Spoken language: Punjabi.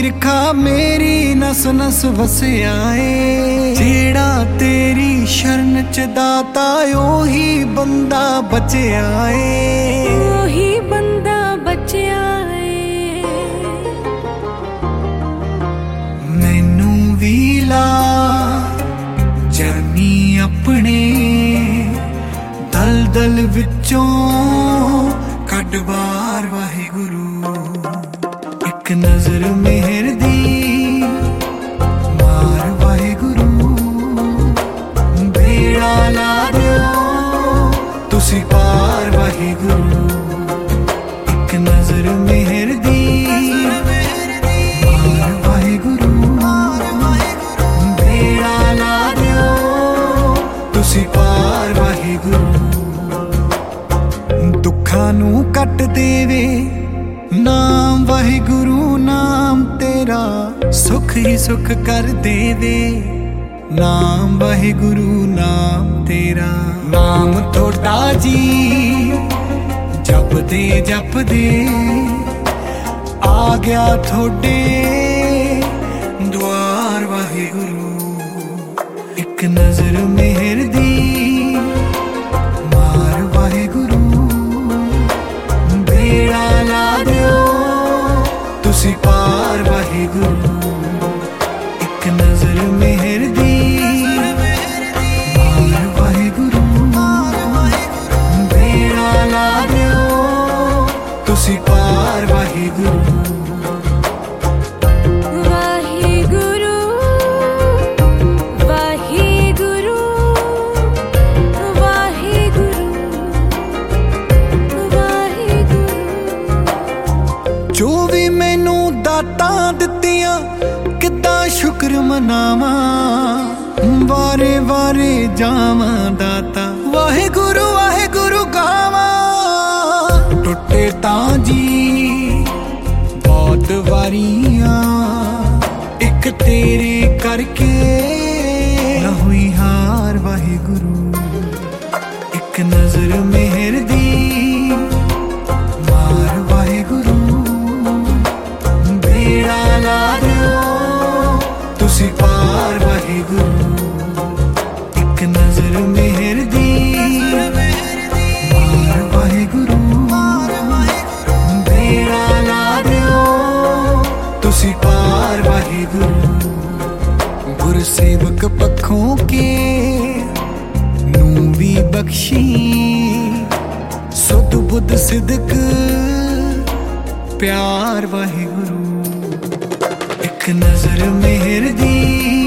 ਈਰਖਾ ਮੇਰੀ ਨਸ ਨਸ ਵਸਿਆ ਏ। ਜਿਹੜਾ ਤੇਰੀ ਸ਼ਰਨ ਚ ਦਾਤਾ ਉਹੀ ਬੰਦਾ ਬਚਿਆ ਏ, ਉਹੀ ਬੰਦਾ ਬਚਿਆ ਏ। ਮੈਨੂੰ ਵੀ ਲਾ ਜਾਨੀ ਆਪਣੇ ਦਲਦਲ ਵਿੱਚੋਂ ਕੱਢ ਬਾਹਰ ਵਾਹਿਗੁਰੂ। ਇੱਕ ਨਜ਼ਰ ਮਿਹਰ ਦੀ ਮਾਰ ਵਾਹਿਗੁਰੂ, ਬੇੜਾ ਲਾ ਦਿਓ ਤੁਸੀਂ ਪਾਰ ਵਾਹਿਗੁਰੂ। ਇੱਕ ਨਜ਼ਰ ਮਿਹਰ ਦੀ ਮਾਰ ਵਾਹਿਗੁਰੂ, ਬੇੜਾ ਲਾ ਦਿਓ ਤੁਸੀਂ ਪਾਰ ਵਾਹਿਗੁਰੂ। ਦੁੱਖਾਂ ਨੂੰ ਕੱਟ ਦੇਵੇ ਨਾਮ ਵਾਹਿਗੁਰੂ, ਨਾਮ ਤੇਰਾ ਸੁਖ ਹੀ ਸੁਖ ਕਰ ਦੇਵੇ। ਨਾਮ ਵਾਹਿਗੁਰੂ ਨਾਮ ਤੇਰਾ, ਨਾਮ ਤੁਹਾਡਾ ਜੀ ਜਪਦੇ ਜਪਦੇ ਆ ਗਿਆ ਤੁਹਾਡੇ ਦੁਆਰ ਵਾਹਿਗੁਰੂ। ਇੱਕ ਨਜ਼ਰ ਮਿਹਰ ਦੀ ਮਾਰ ਵਾਹਿਗੁਰੂ, ਬੇੜਾ ਲਾ ਦਿਓ ਤੁਸੀਂ ਪਾਰ ਵਾਹਿਗੁਰੂ। ਇੱਕ ਨਜ਼ਰ ਮਿਹਰ ਦੀ ਮਾਰ ਵਾਹਿਗੁਰੂ, ਬੇੜਾ ਲਾ ਦਿਓ ਤੁਸੀਂ ਪਾਰ ਵਾਹਿਗੁਰੂ। ਜੋ ਵੀ ਮੈਨੂੰ ਦਾਤਾਂ ਦਿੱਤੀਆਂ ਕਿੱਦਾਂ ਸ਼ੁਕਰ ਮਨਾਵਾਂ, ਵਾਰੇ ਵਾਰੇ ਜਾਵਾਂ ਦਾਤਾ ਵਾਹਿਗੁਰੂ ਵਾਹਿਗੁਰੂ ਗਾਵਾਂ। ਟੁੱਟੇ ਤਾਂ ਜੀ ਬਹੁਤ ਵਾਰੀਆਂ, ਇੱਕ ਤੇਰੇ ਕਰਕੇ ਨਾ ਹੋਈ ਹਾਰ ਵਾਹਿਗੁਰੂ। ਇੱਕ ਨਜ਼ਰ ਮਿਹਰ ਦੀ ਮਾਰ ਵਾਹਿਗੁਰੂ, ਬੇੜਾ ਲਾ ਦਿਓ ਤੁਸੀਂ ਪਾਰ ਵਾਹਿਗੁਰੂ। ਇੱਕ ਨਜ਼ਰ ਮਿਹਰ ਦੀ ਮਾਰ ਵਾਹਿਗੁਰੂ, ਬੇੜਾ ਲਾ ਦਿਓ ਤੁਸੀਂ ਪਾਰ ਵਾਹਿਗੁਰੂ। ਗੁਰਸੇਵਕ ਪੱਖੋਂ ਕੇ ਨੂੰ ਵੀ ਬਖਸ਼ੀ ਸੁਧ ਬੁੱਧ ਸਿਦਕ ਪਿਆਰ ਵਾਹਿਗੁਰੂ। ਇੱਕ ਨਜ਼ਰ ਮਿਹਰ ਦੀ